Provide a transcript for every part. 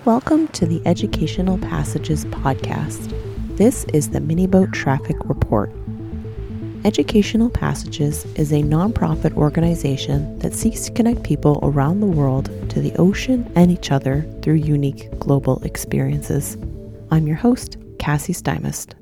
Welcome to the Educational Passages podcast. This is the Miniboat Traffic Report. Educational Passages is a nonprofit organization that seeks to connect people around the world to the ocean and each other through unique global experiences. I'm your host, Cassie Stymist.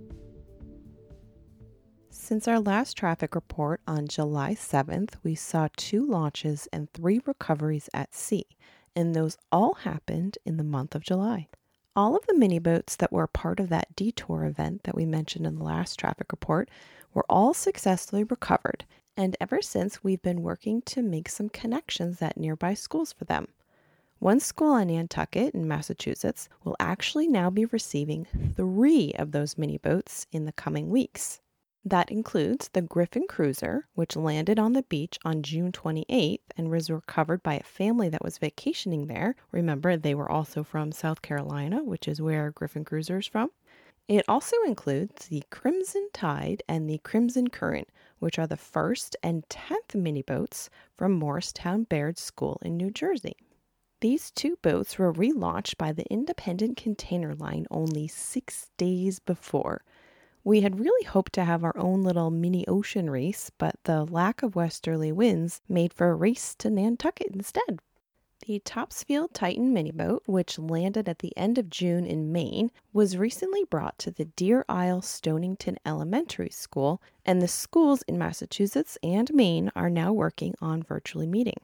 Since our last traffic report on July 7th, we saw 2 launches and 3 recoveries at sea, and those all happened in the month of July. All of the mini boats that were part of that detour event that we mentioned in the last traffic report were all successfully recovered, and ever since we've been working to make some connections at nearby schools for them. One school in Nantucket in Massachusetts will actually now be receiving 3 of those mini boats in the coming weeks. That includes the Griffin Cruiser, which landed on the beach on June 28th and was recovered by a family that was vacationing there. Remember, they were also from South Carolina, which is where Griffin Cruiser is from. It also includes the Crimson Tide and the Crimson Current, which are the 1st and 10th mini boats from Morristown Baird School in New Jersey. These 2 boats were relaunched by the Independent Container Line only 6 days before. We had really hoped to have our own little mini ocean race, but the lack of westerly winds made for a race to Nantucket instead. The Topsfield Titan mini boat, which landed at the end of June in Maine, was recently brought to the Deer Isle Stonington Elementary School, and the schools in Massachusetts and Maine are now working on virtually meeting.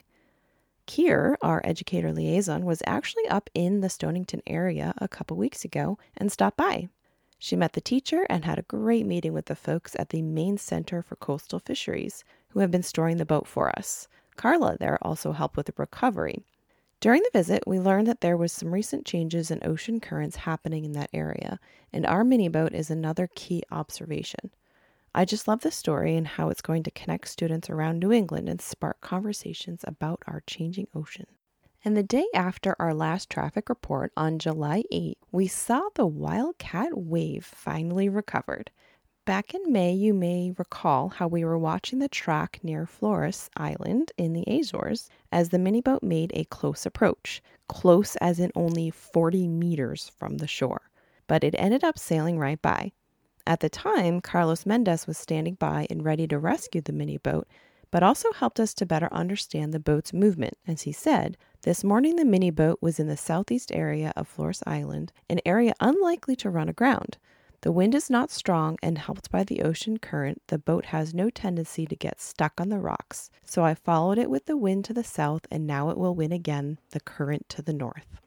Kier, our educator liaison, was actually up in the Stonington area a couple weeks ago and stopped by. She met the teacher and had a great meeting with the folks at the Maine Center for Coastal Fisheries, who have been storing the boat for us. Carla there also helped with the recovery. During the visit, we learned that there was some recent changes in ocean currents happening in that area, and our mini boat is another key observation. I just love the story and how it's going to connect students around New England and spark conversations about our changing ocean. And the day after our last traffic report on July 8th, we saw the Wildcat Wave finally recovered. Back in May, you may recall how we were watching the track near Flores Island in the Azores as the mini boat made a close approach, close as in only 40 meters from the shore. But it ended up sailing right by. At the time, Carlos Mendez was standing by and ready to rescue the mini boat, but also helped us to better understand the boat's movement. As he said, this morning the mini boat was in the southeast area of Flores Island, an area unlikely to run aground. The wind is not strong, and helped by the ocean current, the boat has no tendency to get stuck on the rocks. So I followed it with the wind to the south, and now it will win again, the current to the north.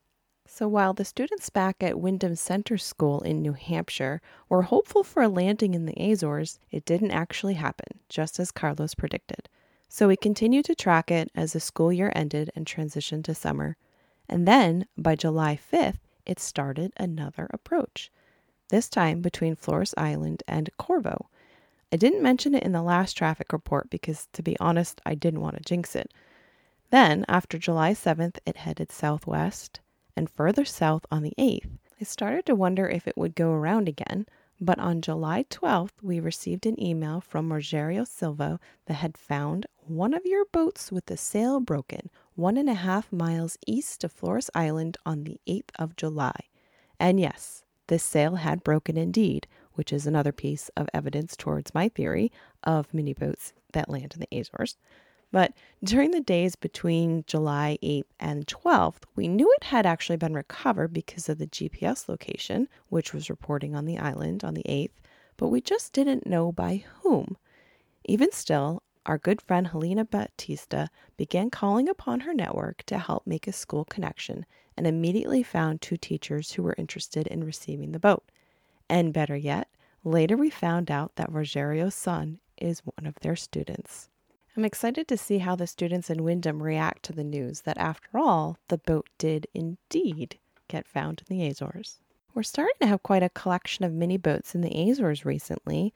So while the students back at Wyndham Center School in New Hampshire were hopeful for a landing in the Azores, it didn't actually happen, just as Carlos predicted. So we continued to track it as the school year ended and transitioned to summer. And then, by July 5th, it started another approach, this time between Flores Island and Corvo. I didn't mention it in the last traffic report because, to be honest, I didn't want to jinx it. Then, after July 7th, it headed southwest, and further south on the 8th. I started to wonder if it would go around again, but on July 12th, we received an email from Rogerio Silva that had found one of your boats with the sail broken 1.5 miles east of Flores Island on the 8th of July. And yes, this sail had broken indeed, which is another piece of evidence towards my theory of mini boats that land in the Azores. But during the days between July 8th and 12th, we knew it had actually been recovered because of the GPS location, which was reporting on the island on the 8th, but we just didn't know by whom. Even still, our good friend Helena Batista began calling upon her network to help make a school connection and immediately found 2 teachers who were interested in receiving the boat. And better yet, later we found out that Rogerio's son is one of their students. I'm excited to see how the students in Wyndham react to the news that, after all, the boat did indeed get found in the Azores. We're starting to have quite a collection of mini boats in the Azores recently.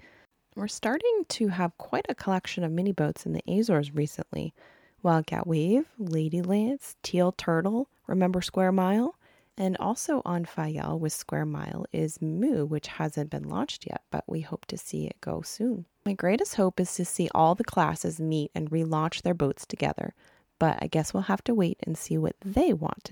Wildcat Wave, Lady Lance, Teal Turtle, remember Square Mile? And also on Fayal with Square Mile is Moo, which hasn't been launched yet, but we hope to see it go soon. My greatest hope is to see all the classes meet and relaunch their boats together, but I guess we'll have to wait and see what they want to do.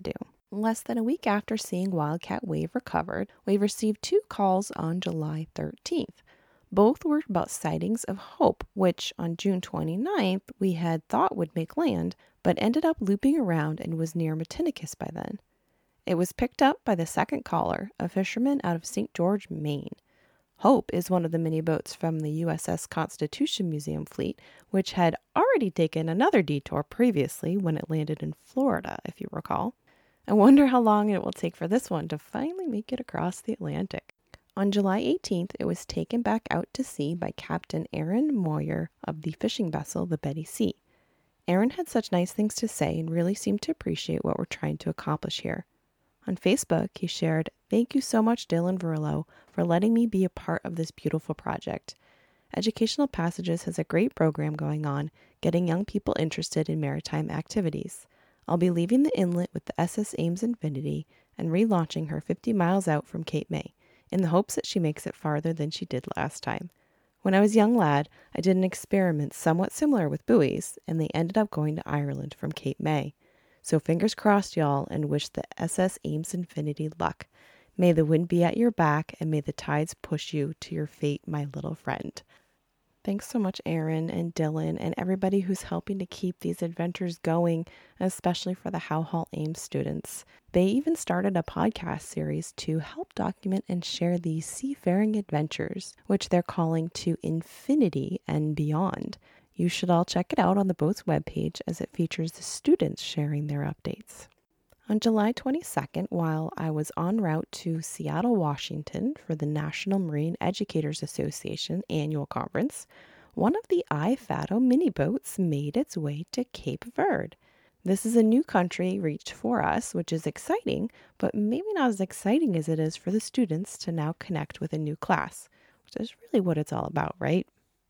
Less than a week after seeing Wildcat Wave recovered, we received 2 calls on July 13th. Both were about sightings of Hope, which on June 29th we had thought would make land, but ended up looping around and was near Matinicus by then. It was picked up by the second caller, a fisherman out of St. George, Maine. Hope is one of the mini boats from the USS Constitution Museum fleet, which had already taken another detour previously when it landed in Florida, if you recall. I wonder how long it will take for this one to finally make it across the Atlantic. On July 18th, it was taken back out to sea by Captain Aaron Moyer of the fishing vessel, the Betty C. Aaron had such nice things to say and really seemed to appreciate what we're trying to accomplish here. On Facebook, he shared, "Thank you so much, Dylan Verillo, for letting me be a part of this beautiful project. Educational Passages has a great program going on, getting young people interested in maritime activities. I'll be leaving the inlet with the SS Ames Infinity and relaunching her 50 miles out from Cape May, in the hopes that she makes it farther than she did last time. When I was a young lad, I did an experiment somewhat similar with buoys, and they ended up going to Ireland from Cape May. So fingers crossed, y'all, and wish the SS Ames Infinity luck. May the wind be at your back, and may the tides push you to your fate, my little friend." Thanks so much, Aaron and Dylan, and everybody who's helping to keep these adventures going, especially for the Howe Hall Ames students. They even started a podcast series to help document and share these seafaring adventures, which they're calling To Infinity and Beyond. You should all check it out on the boat's webpage as it features the students sharing their updates. On July 22nd, while I was en route to Seattle, Washington for the National Marine Educators Association annual conference, one of the iFado mini boats made its way to Cape Verde. This is a new country reached for us, which is exciting, but maybe not as exciting as it is for the students to now connect with a new class, which is really what it's all about, right?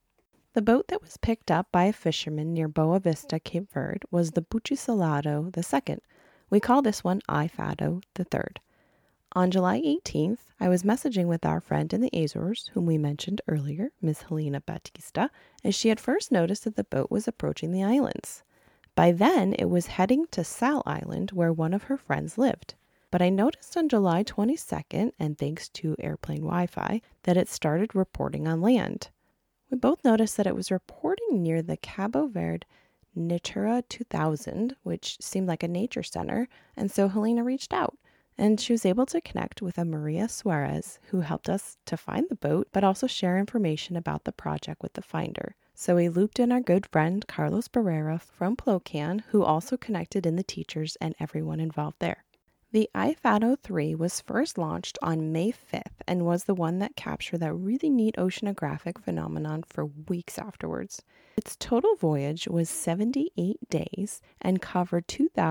The boat that was picked up by a fisherman near Boa Vista, Cape Verde, was the Buccisolado II. We call this one iFado III. On July 18th, I was messaging with our friend in the Azores, whom we mentioned earlier, Miss Helena Batista, as she had first noticed that the boat was approaching the islands. By then, it was heading to Sal Island, where one of her friends lived. But I noticed on July 22nd, and thanks to airplane Wi-Fi, that it started reporting on land. We both noticed that it was reporting near the Cabo Verde Natura 2000, which seemed like a nature center, and so Helena reached out, and she was able to connect with a Maria Suarez, who helped us to find the boat, but also share information about the project with the finder. So we looped in our good friend Carlos Barrera from Plocan, who also connected in the teachers and everyone involved there. The iFado 3 was first launched on May 5th and was the one that captured that really neat oceanographic phenomenon for weeks afterwards. Its total voyage was 78 days and covered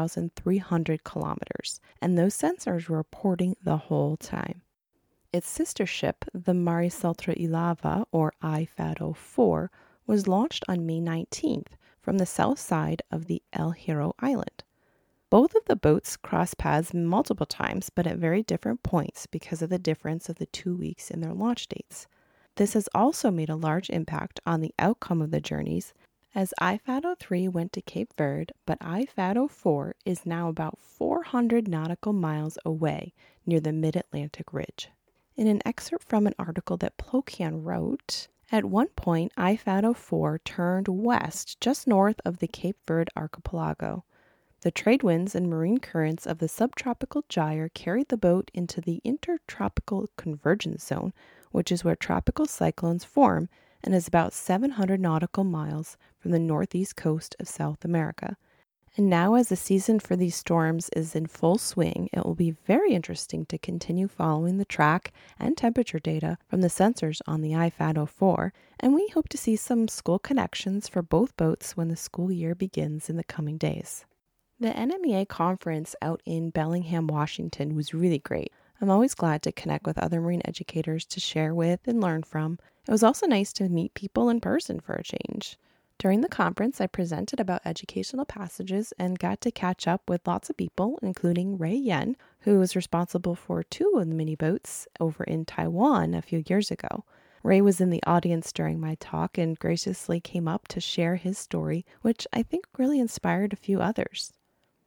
2,300 kilometers, and those sensors were reporting the whole time. Its sister ship, the Marisaltra Ilava, or iFado 4, was launched on May 19th from the south side of the El Hierro Island. Both of the boats crossed paths multiple times, but at very different points because of the difference of the 2 weeks in their launch dates. This has also made a large impact on the outcome of the journeys, as iFado 3 went to Cape Verde, but iFado 4 is now about 400 nautical miles away near the Mid-Atlantic Ridge. In an excerpt from an article that Plocan wrote, at one point iFado 4 turned west just north of the Cape Verde archipelago. The trade winds and marine currents of the subtropical gyre carried the boat into the intertropical convergence zone, which is where tropical cyclones form and is about 700 nautical miles from the northeast coast of South America. And now, as the season for these storms is in full swing, it will be very interesting to continue following the track and temperature data from the sensors on the iFado 4, and we hope to see some school connections for both boats when the school year begins in the coming days. The NMEA conference out in Bellingham, Washington was really great. I'm always glad to connect with other marine educators to share with and learn from. It was also nice to meet people in person for a change. During the conference, I presented about educational passages and got to catch up with lots of people, including Ray Yen, who was responsible for 2 of the mini boats over in Taiwan a few years ago. Ray was in the audience during my talk and graciously came up to share his story, which I think really inspired a few others.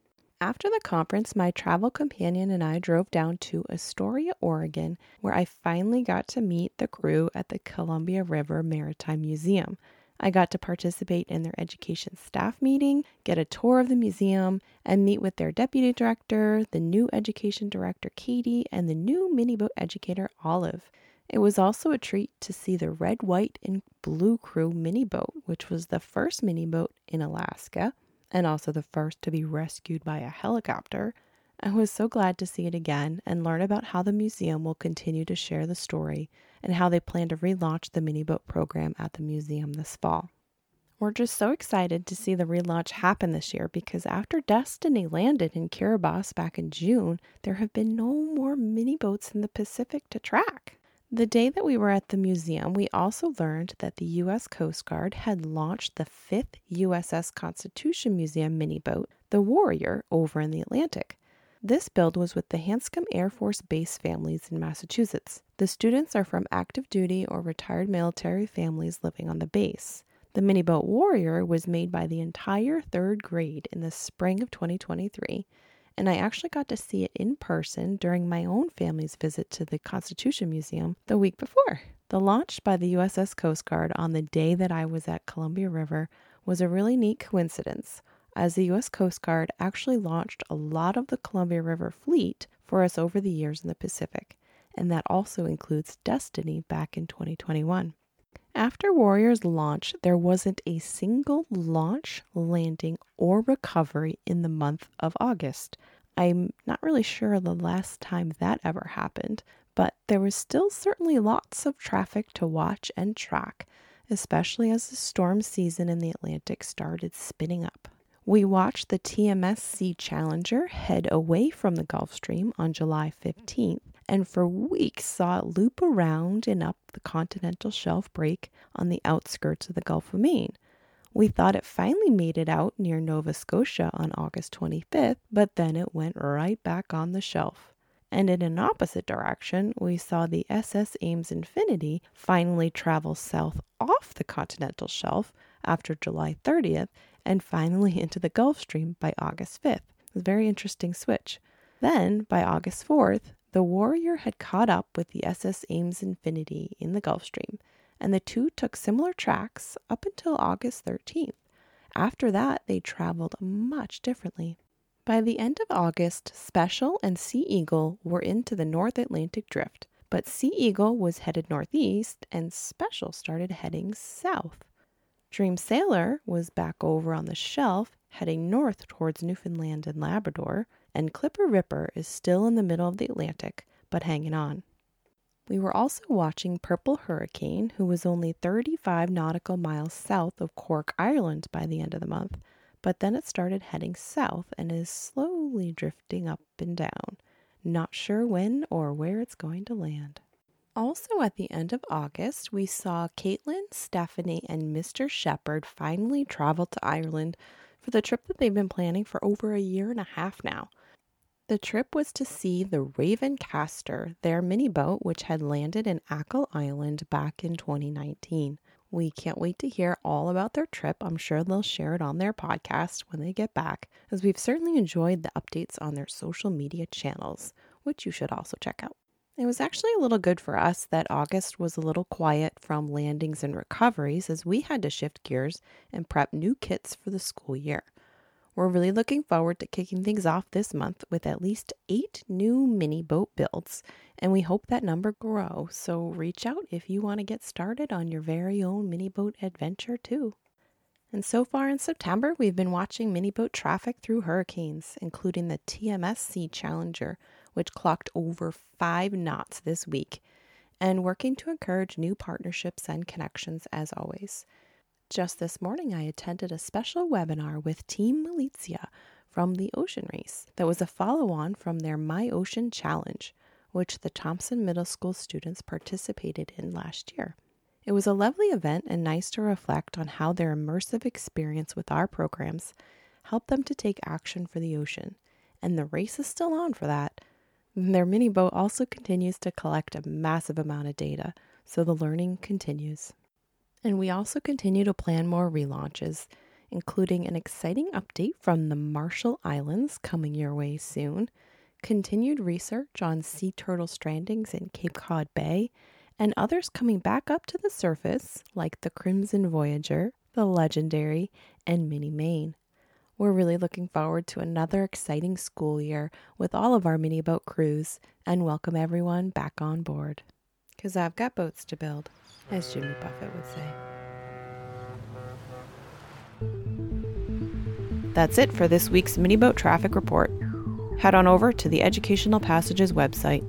After the conference, my travel companion and I drove down to Astoria, Oregon, where I finally got to meet the crew at the Columbia River Maritime Museum. I got to participate in their education staff meeting, get a tour of the museum, and meet with their deputy director, the new education director, Katie, and the new mini boat educator, Olive. It was also a treat to see the red, white, and blue crew mini boat, which was the first mini boat in Alaska, and also the first to be rescued by a helicopter. I was so glad to see it again and learn about how the museum will continue to share the story and how they plan to relaunch the mini boat program at the museum this fall. We're just so excited to see the relaunch happen this year because after Destiny landed in Kiribati back in June, there have been no more mini boats in the Pacific to track. The day that we were at the museum, we also learned that the U.S. Coast Guard had launched the 5th USS Constitution Museum mini boat, the Warrior, over in the Atlantic. This build was with the Hanscom Air Force Base families in Massachusetts. The students are from active duty or retired military families living on the base. The mini boat Warrior was made by the entire 3rd grade in the spring of 2023. And I actually got to see it in person during my own family's visit to the Constitution Museum the week before. The launch by the USS Coast Guard on the day that I was at Columbia River was a really neat coincidence, as the U.S. Coast Guard actually launched a lot of the Columbia River fleet for us over the years in the Pacific, and that also includes Destiny back in 2021. After Warrior's launch, there wasn't a single launch, landing, or recovery in the month of August. I'm not really sure the last time that ever happened, but there was still certainly lots of traffic to watch and track, especially as the storm season in the Atlantic started spinning up. We watched the TMS Sea Challenger head away from the Gulf Stream on July 15th, and for weeks saw it loop around and up the continental shelf break on the outskirts of the Gulf of Maine. We thought it finally made it out near Nova Scotia on August 25th, but then it went right back on the shelf. And in an opposite direction, we saw the SS Ames Infinity finally travel south off the continental shelf after July 30th and finally into the Gulf Stream by August 5th. It was a very interesting switch. Then, by August 4th, the Warrior had caught up with the SS Ames Infinity in the Gulf Stream, and the two took similar tracks up until August 13th. After that, they traveled much differently. By the end of August, Special and Sea Eagle were into the North Atlantic Drift, but Sea Eagle was headed northeast and Special started heading south. Dream Sailor was back over on the shelf, heading north towards Newfoundland and Labrador, and Clipper Ripper is still in the middle of the Atlantic, but hanging on. We were also watching Purple Hurricane, who was only 35 nautical miles south of Cork, Ireland by the end of the month, but then it started heading south and is slowly drifting up and down. Not sure when or where it's going to land. Also at the end of August, we saw Caitlin, Stephanie, and Mr. Shepherd finally travel to Ireland for the trip that they've been planning for over a year and a half now. The trip was to see the Ravencaster, their mini boat, which had landed in Achill Island back in 2019. We can't wait to hear all about their trip. I'm sure they'll share it on their podcast when they get back, as we've certainly enjoyed the updates on their social media channels, which you should also check out. It was actually a little good for us that August was a little quiet from landings and recoveries, as we had to shift gears and prep new kits for the school year. We're really looking forward to kicking things off this month with at least 8 new mini boat builds, and we hope that number grows, so reach out if you want to get started on your very own mini boat adventure too. And so far in September, we've been watching mini boat traffic through hurricanes, including the TMS Sea Challenger, which clocked over 5 knots this week, and working to encourage new partnerships and connections as always. Just this morning, I attended a special webinar with Team Militia from the Ocean Race that was a follow-on from their My Ocean Challenge, which the Thompson Middle School students participated in last year. It was a lovely event and nice to reflect on how their immersive experience with our programs helped them to take action for the ocean, and the race is still on for that. Their mini boat also continues to collect a massive amount of data, so the learning continues. And we also continue to plan more relaunches. including an exciting update from the Marshall Islands coming your way soon, continued research on sea turtle strandings in Cape Cod Bay, and others coming back up to the surface like the Crimson Voyager, the Legendary, and Mini Maine. We're really looking forward to another exciting school year with all of our mini boat crews and welcome everyone back on board. 'Cause I've got boats to build, as Jimmy Buffett would say. That's it for this week's Mini Boat Traffic Report. Head on over to the Educational Passages website,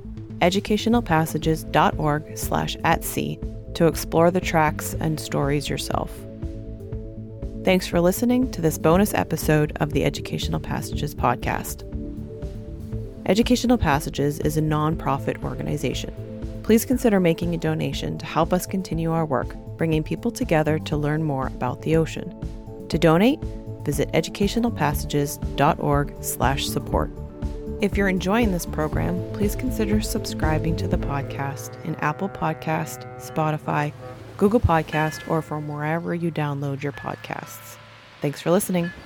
educationalpassages.org/@sea, to explore the tracks and stories yourself. Thanks for listening to this bonus episode of the Educational Passages podcast. Educational Passages is a non-profit organization. Please consider making a donation to help us continue our work, bringing people together to learn more about the ocean. To donate, visit educationalpassages.org/support. If you're enjoying this program, please consider subscribing to the podcast in Apple Podcast, Spotify, Google Podcast, or from wherever you download your podcasts. Thanks for listening.